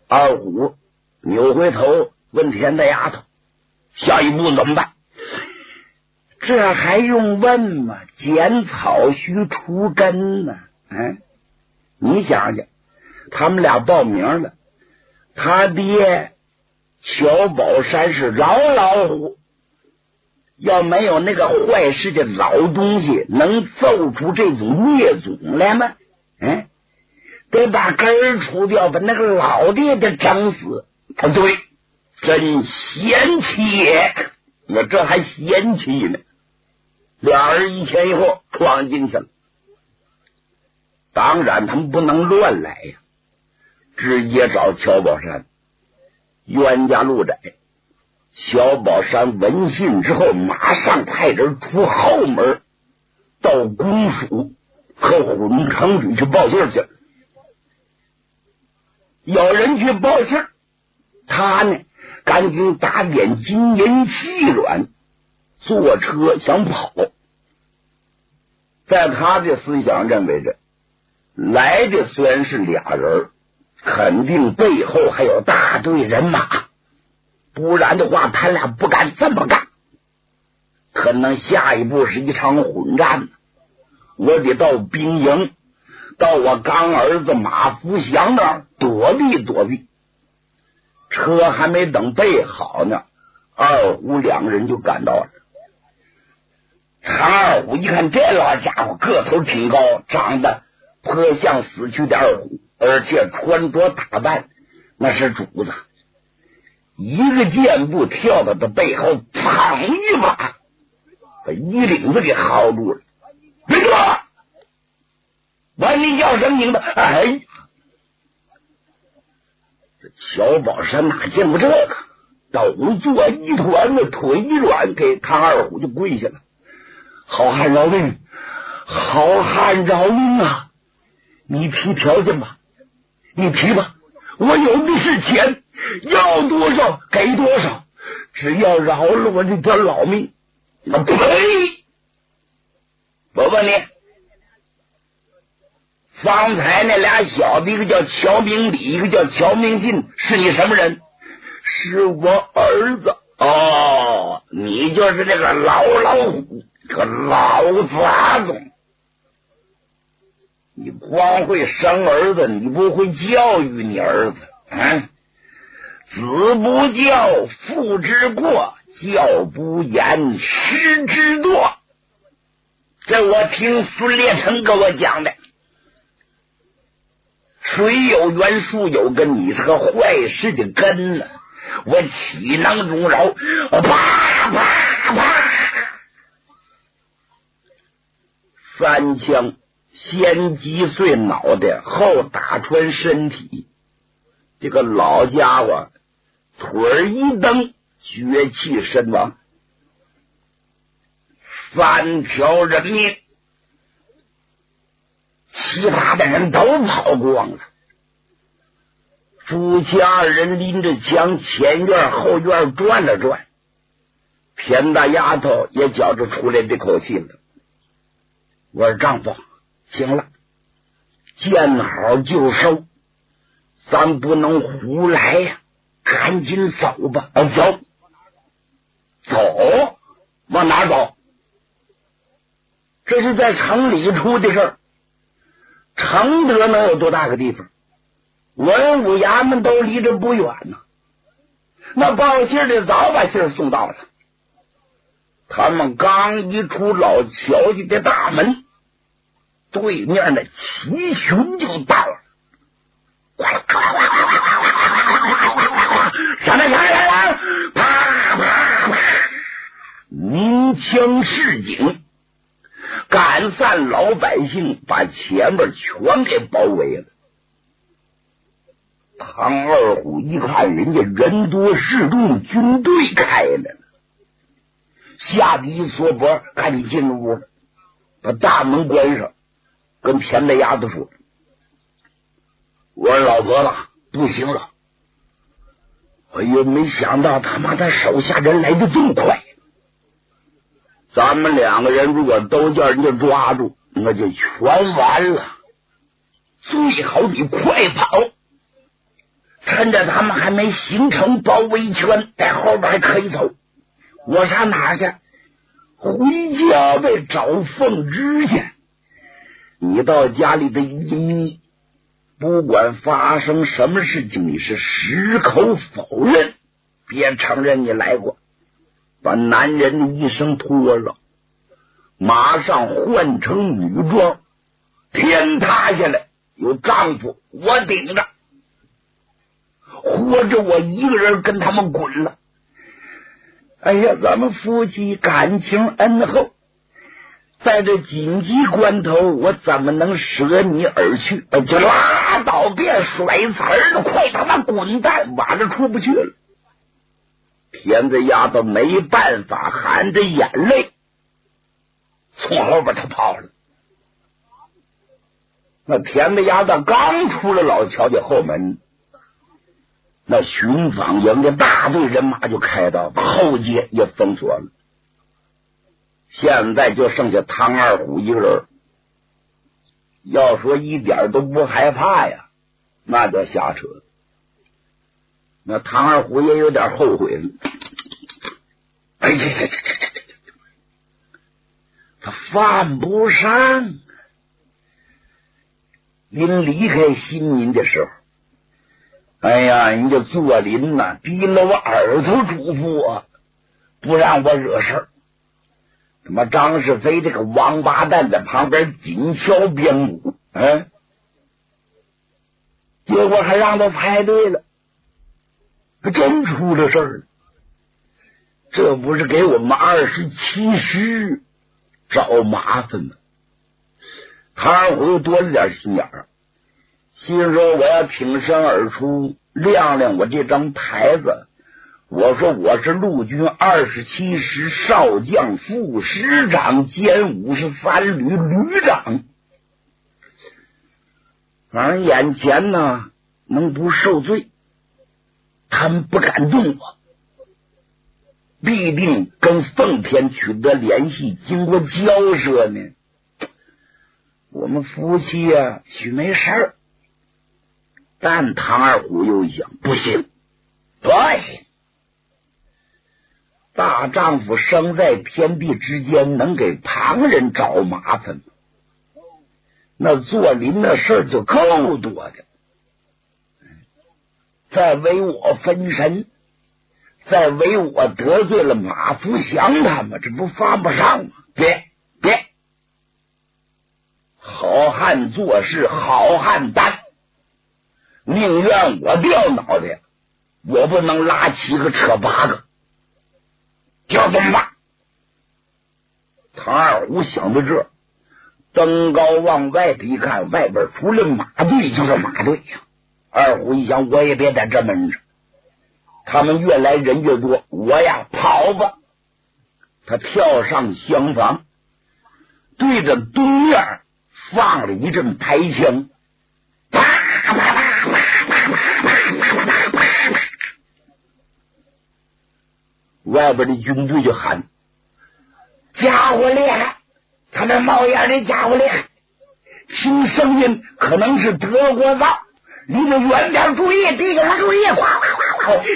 二虎扭回头问田大丫头：“下一步怎么办？”这还用问吗？剪草须除根呢。你想想，他们俩报名了，他爹乔宝山是老虎，要没有那个坏事的老东西，能奏出这种孽种来吗？得把根儿除掉，把那个老爹的整死。对，真贤妻也。我这还贤妻呢。俩人一前一后闯进去了。当然他们不能乱来呀，直接找乔宝山。冤家路窄，乔宝山闻信之后，马上派人出后门，到公署和混城里去报信去。有人去报信，他呢赶紧打点金银细软，坐车想跑。在他的思想认为着，来的虽然是俩人，肯定背后还有大队人马，不然的话他俩不敢这么干。可能下一步是一场混战，我得到兵营，到我干儿子马福祥那儿躲避躲避。车还没等备好呢，二虎两个人就赶到了。唐二虎一看这老家伙个头挺高，长得颇像死去的二虎，而且穿着打扮那是主子，一个箭步跳到他背后，砰一把把衣领子给薅住了。别动！问你叫什么名字？这乔宝山哪见过这个，倒坐一团的，腿一软，给唐二虎就跪下了。好汉饶命，好汉饶命啊！你提条件吧，你提吧，我有的是钱，要多少给多少，只要饶了我这条老命。呸！我问你，方才那俩小子，一个叫乔明礼，一个叫乔明信，是你什么人？是我儿子。哦，你就是那个老虎，这老杂种。你光会生儿子，你不会教育你儿子。子不教，父之过，教不严，师之惰。这我听孙烈成跟我讲的。水有源，树有根，你是个坏事的根呢，我岂能容饶？啪啪啪，3枪先击碎脑袋，后打穿身体。这个老家伙腿一蹬，绝气身亡，3条人命。其他的人都跑光了。夫妻二人拎着枪，前院后院转了转。田大丫头也觉着出来这口气了。我说丈夫，行了，见好就收，咱不能胡来呀，赶紧走吧。走，往哪走？这是在城里出的事儿。承德能有多大个地方？文武衙门都离着不远呢。那报信的早把信送到了。他们刚一出老乔家的大门，对面的齐巡就到了。上来！啪啪啪！鸣枪示警，赶散老百姓，把前面全给包围了。唐二虎一看人家人多势众，军队开来了，吓得一缩脖，赶紧进屋了，把大门关上，跟田大丫头说：“我说老婆子，不行了！哎呀，没想到他妈的手下人来的这么快。咱们2个人如果都叫人家抓住，那就全完了。最好你快跑！他趁着他们还没形成包围圈，在后边还可以走。我上哪去？回家呗，找凤芝去。你到家里的一密，不管发生什么事情，你是矢口否认，别承认你来过，把男人的一身脱了，马上换成女装，天塌下来有丈夫我顶着，活着我一个人跟他们滚了。哎呀，咱们夫妻感情恩厚，在这紧急关头，我怎么能舍你而去？就拉倒，别甩词儿了，快他妈滚蛋！晚上出不去了。田子丫头没办法，含着眼泪从后边他跑了。那田子丫头刚出了老乔家后门，那巡访营的大队人马就开到，把后街也封锁了。现在就剩下唐二虎一个人，要说一点都不害怕呀，那叫瞎扯。那唐二虎也有点后悔了。哎呀，他犯不上。临离开新民的时候，哎呀，人家左邻呐逼了我耳朵嘱咐我，不让我惹事儿。他妈张世飞这个王八蛋在旁边紧敲边鼓，结果还让他猜对了，真出了事儿了。这不是给我们27师找麻烦吗？唐二虎又多了点心眼儿，心说我要挺身而出，亮亮我这张牌子。我说我是陆军27师少将副师长兼53旅旅长，反正眼前呢能不受罪，他们不敢动我，必定跟奉天取得联系，经过交涉呢，我们夫妻啊许没事儿。但唐二虎又一想，不行不行，大丈夫生在天地之间，能给旁人找麻烦吗？那做林的事儿就够多的，再为我分身，再为我得罪了马福祥他们，这不犯不上吗？别，好汉做事好汉担，宁愿我掉脑袋，我不能拉7个扯8个，就这么办。唐二虎想到这，登高往外边一看，外边除了马队就是马队呀。二虎一想，我也别在这闷着，他们越来人越多，我呀跑吧。他跳上厢房，对着东面放了一阵排枪，啪啪啪啪啪啪啪啪，外边的军队就喊：家伙厉害，他那冒烟的家伙厉害，听声音可能是德国造，离得远点注意，敌人注意，哗哗哗哗，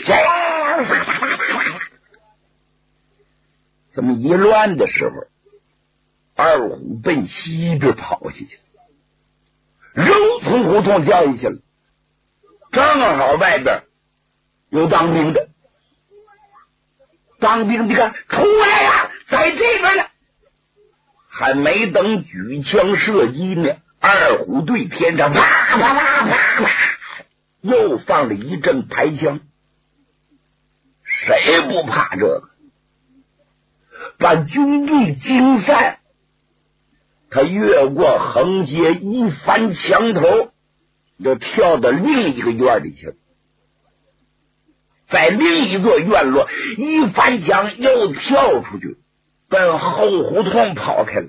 这么一乱的时候，二虎奔西边跑下去，肉从胡同掉下去了，正好外边有当兵的，当兵的看出来呀，在这边呢，还没等举枪射击呢，二虎对天上啪啪啪啪啪，又放了一阵排枪。谁不怕这个？把军队惊散，他越过横街，一翻墙头，就跳到另一个院里去了。在另一座院落一翻墙，又跳出去，奔后胡同跑开了。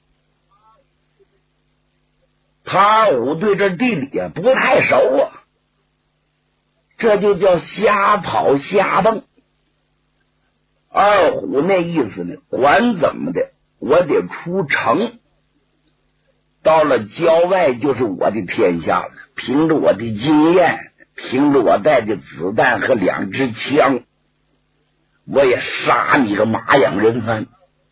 唐二虎对这地理不太熟啊，这就叫瞎跑瞎蹦。二虎那意思呢，管怎么的，我得出城，到了郊外就是我的天下了。凭着我的经验， 凭着我带的子弹和2支枪，我也杀你个马养人犯。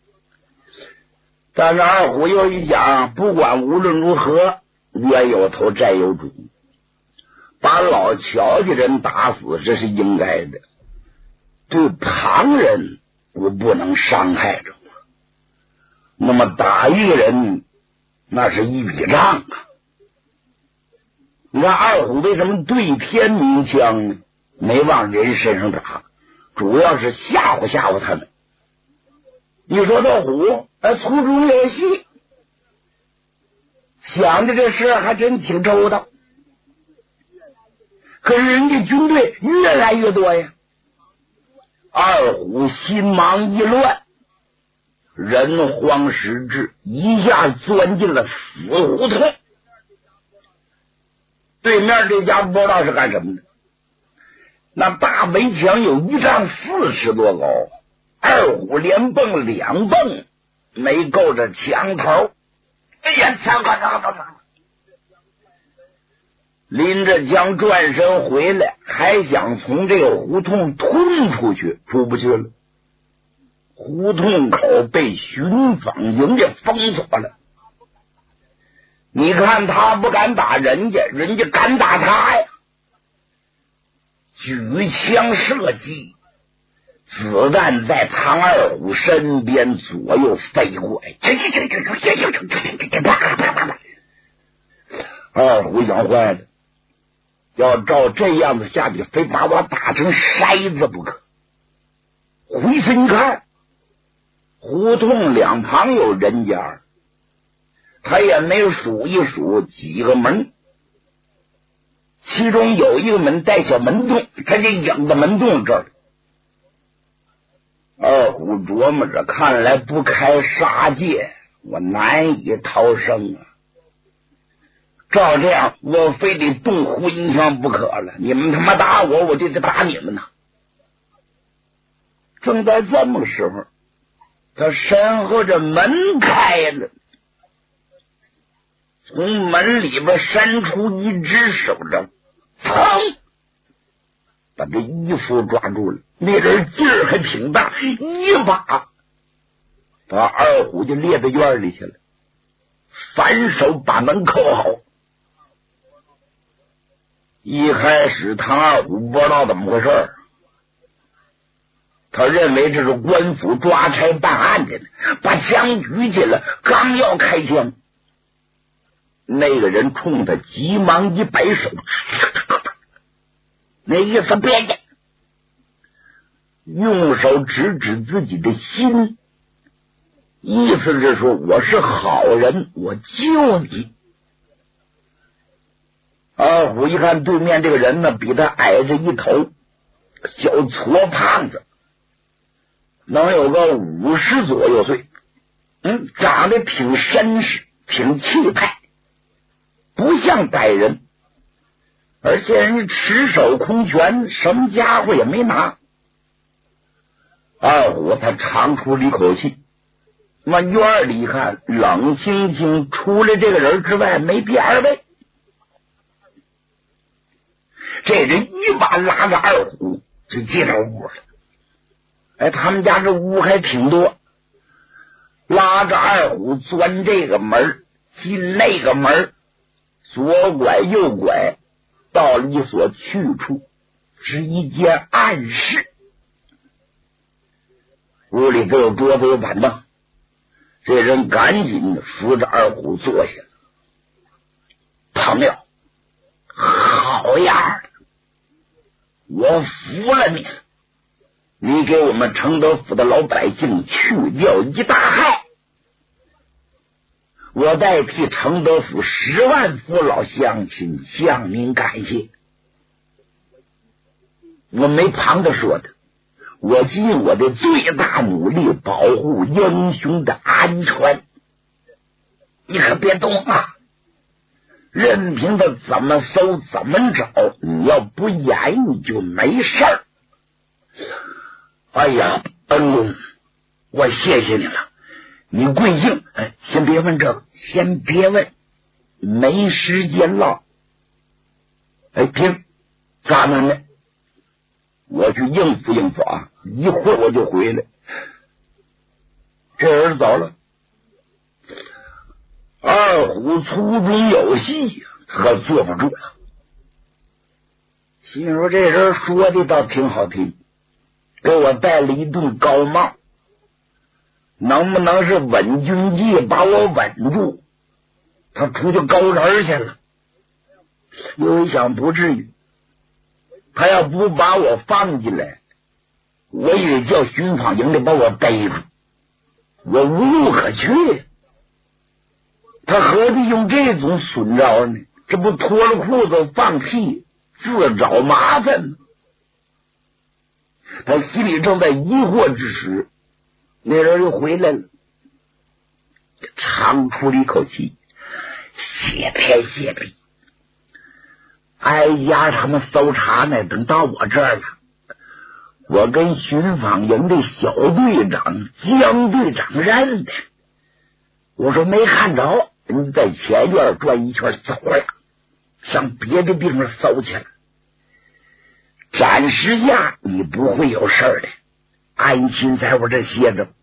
但是二虎又一想，不管无论如何，冤有头债有主，把老乔家人打死这是应该的，对旁人我不能伤害着。那么打一个人，那是一笔账啊！你看二虎为什么对天鸣枪呢？没往人身上打，主要是吓唬吓唬他们。你说这虎粗中有细，想的这事还真挺周到。可是人家军队越来越多呀，二虎心忙意乱，人慌失智，一下钻进了死胡同。对面这家不知道是干什么的，那大围墙有1丈40多高，二虎连蹦2蹦没够着墙头。哎呀，枪快走！拎着枪转身回来，还想从这个胡同吞出去，出不去了。胡同口被巡防营给封锁了。你看他不敢打人家，人家敢打他呀！举枪射击，子弹在唐二虎身边左右飞过，二虎想坏了，要照这样子下去，非把我打成筛子不可。回身一看，胡同两旁有人家，他也没数一数几个门，其中有一个门带小门洞，他就引到门洞这儿。二虎琢磨着，看来不开杀戒，我难以逃生啊！照这样，我非得动荤枪不可了。你们他妈打我，我就得打你们呐！正在这么个时候，他身后这门开了，从门里边伸出一只手掌，砰，把这衣服抓住了。那人劲儿还挺大，一把把二虎就列到院里去了，反手把门扣好。一开始唐二虎不知道怎么回事，他认为这是官府抓差办案的呢，把枪举起来，刚要开枪，那个人冲他急忙一摆手，那意思别介，用手指指自己的心，意思是说我是好人，我救你。二虎一看对面这个人呢，比他矮着一头，小矬胖子，能有个50左右岁，长得挺绅士，挺气派，不像歹人，而且人家持手空拳，什么家伙也没拿。二虎他长出了一口气，往院里一看，冷清清，除了这个人之外没第二位。这人一把拉着二虎就进了屋了。他们家这屋还挺多，拉着二虎钻这个门进那个门，左拐右拐，到了一所去处，是一间暗室。屋里都有桌子有板凳，这人赶紧扶着二虎坐下。朋友，好样的，我服了你了，你给我们承德府的老百姓去掉一大害，我代替承德府10万父老乡亲向您感谢。我没旁的说的，我尽我的最大努力保护英雄的安全，你可别动啊！任凭他怎么搜怎么找，你要不言语就没事儿。哎呀，我谢谢你了，你贵姓？先别问这个，先别问，没时间唠。听， 咱们呢，我去应付应付啊，一会儿我就回来。这人走了，二虎粗中有细，可坐不住了。心说这人说的倒挺好听，给我戴了一顿高帽，能不能是稳军计把我稳住？他出去勾人去了。又一想不至于，他要不把我放进来，我也得叫巡防营的把我逮住，我无路可去。他何必用这种损招呢？这不脱了裤子放屁，自找麻烦呢。他心里正在疑惑之时，那人又回来了，长出了一口气，谢天谢地，挨家他们搜查呢，等到我这儿了。我跟巡防营的小队长江队长认的，我说没看着，你在前院转一圈走了，上别的地方搜去了。暂时下你不会有事的，安心在我这歇着。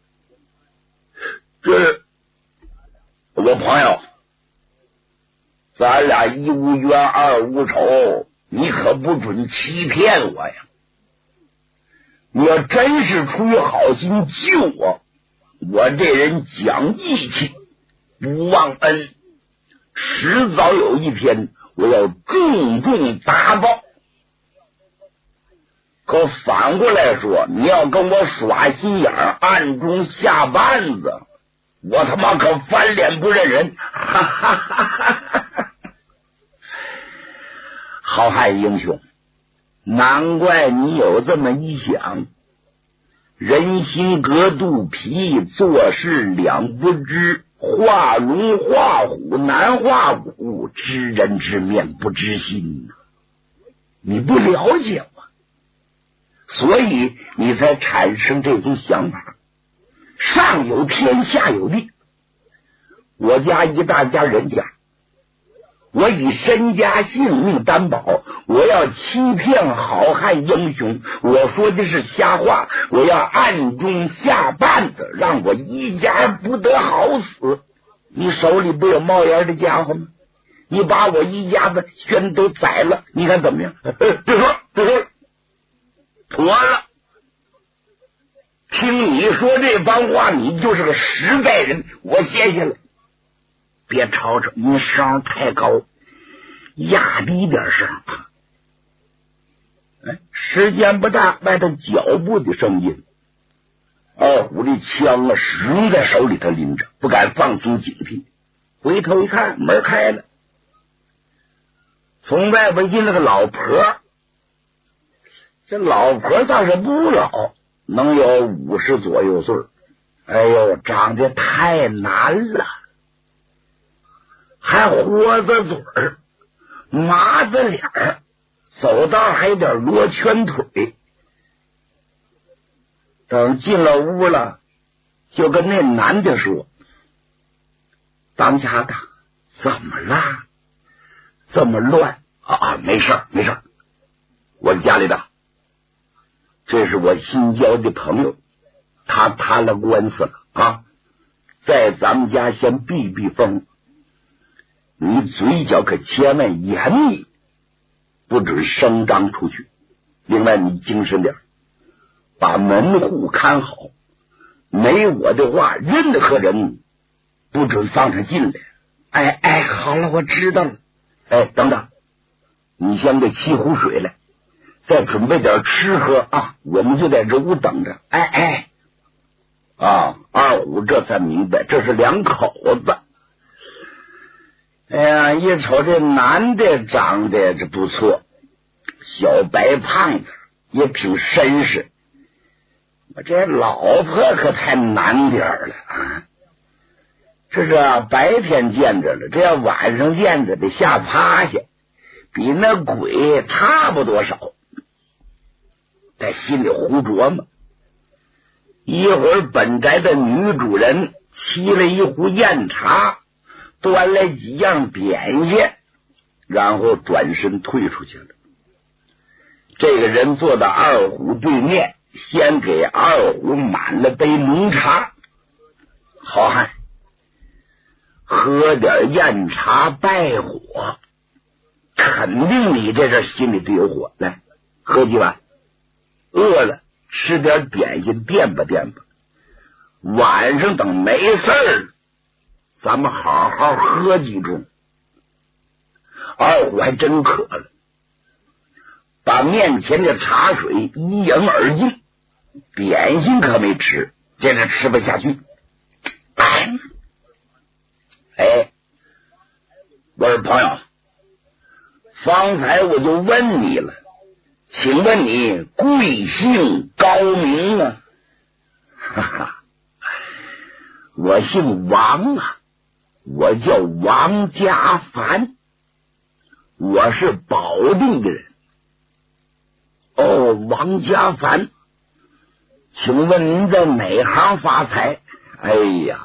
这我朋友，咱俩一无冤二无仇，你可不准欺骗我呀！你要真是出于好心救我，我这人讲义气，不忘恩，迟早有一天我要重重打报。可反过来说，你要跟我耍心眼儿，暗中下绊子，我他妈可翻脸不认人！哈哈哈哈哈！好汉英雄，难怪你有这么一想。人心隔肚皮，做事两不知，画龙画虎难画骨，知人知面不知心呐。你不了解我，所以你才产生这种想法。上有天下有地，我家一大家人家，我以身家性命担保，我要欺骗好汉英雄，我说的是瞎话，我要暗中下绊子，让我一家不得好死。你手里不有冒烟的家伙吗？你把我一家子全都宰了，你看怎么样？别说妥了，听你说这番话，你就是个实在人，我谢谢了。别吵吵，你声太高，压低点声。时间不大，外头脚步的声音，二虎的枪啊始终在手里头拎着，不敢放松警惕。回头一看，门开了，从外边进了个老婆。这老婆倒是不老，能有50左右岁。哎呦，长得太难了，还豁子嘴儿，麻子脸儿，走道还有点罗圈腿。等进了屋了，就跟那男的说：“当家的，怎么了？这么乱啊？没事没事，我家里的，这是我新交的朋友，他摊了官司了啊，在咱们家先避避风。你嘴角可千万严密，不准声张出去。另外你精神点，把门户看好，没我的话，任何人不准放他进来。哎，好了，我知道了。等等，你先给沏壶水来，再准备点吃喝啊，我们就在这屋等着。二虎这才明白，这是两口子。哎呀，一瞅这男的长得这不错，小白胖子，也挺绅士。我这老婆可太难点了啊！这是白天见着了，这要晚上见着得吓趴下，比那鬼差不多少。在心里胡琢磨。一会儿本宅的女主人沏了一壶酽茶，端来几样点心，然后转身退出去了。 这个人坐到二虎对面，先给二虎满了杯浓茶。好汉，喝点酽茶败火，肯定你这阵心里就有火。来，喝几碗，饿了吃点点心垫吧垫吧。晚上等没事儿，咱们好好喝几盅。二虎还真渴了，把面前的茶水一饮而尽，点心可没吃，这是吃不下去。哎，我说朋友，方才我就问你了，请问你贵姓高名啊？哈哈，我姓王啊，我叫王家凡，我是保定的人。哦，王家凡，请问您在哪行发财？哎呀，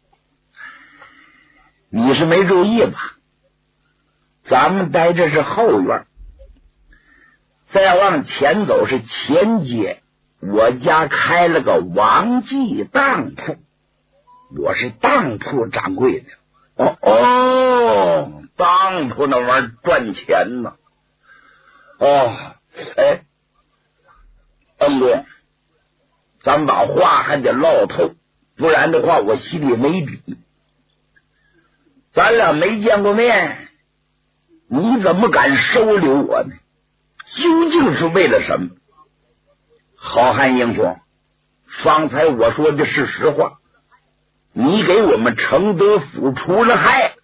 你是没注意吧？咱们待这是后院，再往前走是前街，我家开了个王记当铺，我是当铺掌柜的。哦，当铺那玩意儿赚钱呢。哦，哎，恩贵，咱把话还得唠透，不然的话我心里没底。咱俩没见过面，你怎么敢收留我呢？究竟是为了什么？好汉英雄，方才我说的是实话，你给我们承德府除了害，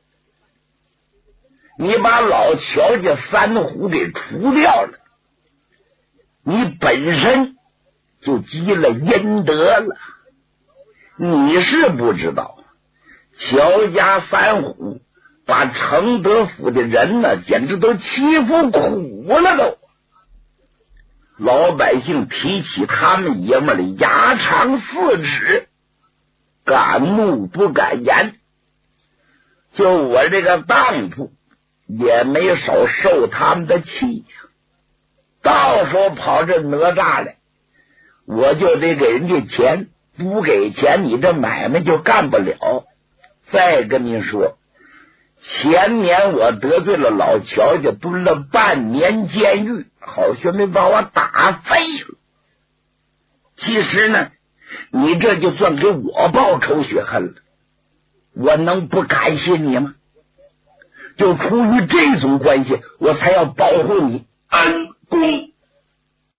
你把老乔家三虎给除掉了，你本身就积了阴德了。你是不知道，乔家三虎把承德府的人呢，简直都欺负苦了都。老百姓提起他们爷们的牙长4指，敢怒不敢言。就我这个当铺也没少受他们的气，到时候跑这哪吒来，我就得给人家钱，不给钱你这买卖就干不了。再跟您说，前年我得罪了老乔家，蹲了半年监狱，好学没把我打废了。其实呢，你这就算给我报仇雪恨了，我能不感谢你吗？就出于这种关系，我才要保护你。